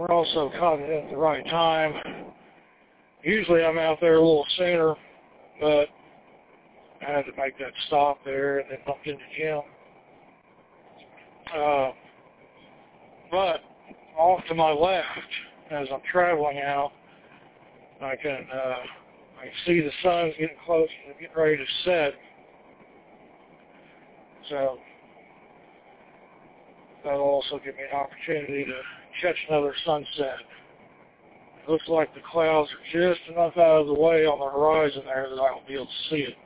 we're also caught it at the right time. Usually I'm out there a little sooner, but I had to make that stop there and then bumped into Jim. But off to my left, as I'm traveling out, I can see the sun's getting close and getting ready to set. So that'll also give me an opportunity to catch another sunset. It looks like the clouds are just enough out of the way on the horizon there that I'll be able to see it.